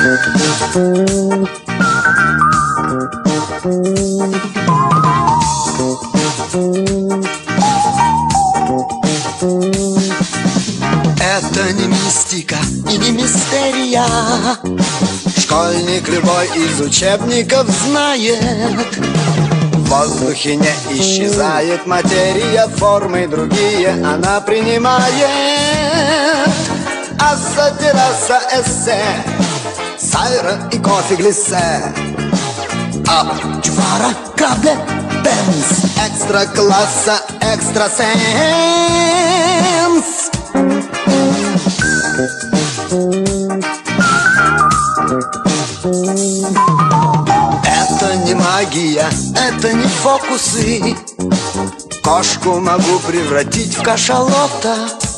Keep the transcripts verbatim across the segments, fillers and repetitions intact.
Это не мистика и не мистерия. Школьник любой из учебников знает. В воздухе не исчезает материя, формы другие она принимает. Асса, терраса, эссе, сайра и кофе глиссе. Ап, чувара, крабле, бенз. Экстра класса, экстрасенс. Это не магия, это не фокусы. Кошку могу превратить в кашалота.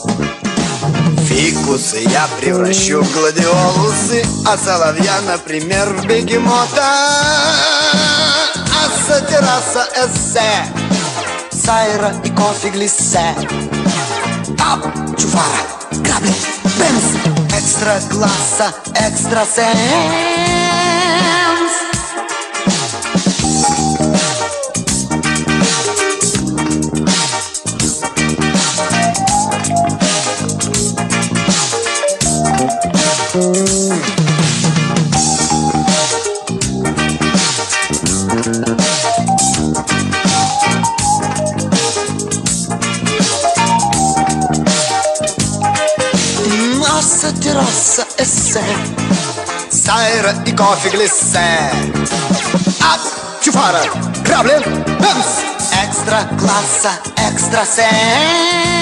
Фикусы я превращу в гладиолусы, а соловья, например, в бегемота. Асса, терраса, эссе, сайра и кофе глиссе. Ап, чувара, грабли, бенз. Экстра класса, экстрасенс. Асса, терраса, эссе, сайра и кофе глиссе. Ап, чуфара, грабли, бэмс. Экстра класса, экстрасенс.